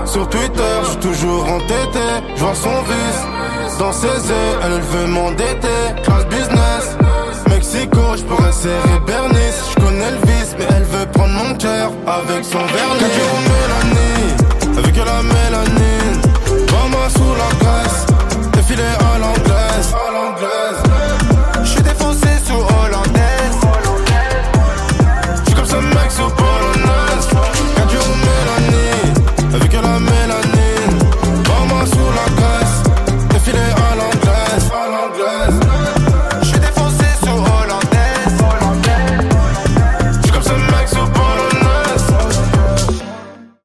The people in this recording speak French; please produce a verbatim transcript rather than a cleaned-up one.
sur Twitter, je suis toujours entêté, je vois son vice dans ses yeux, elle veut m'endetter. Class business, Mexico, je pourrais serrer Bernice. Je connais le vice, mais elle veut prendre mon cœur avec son vernis.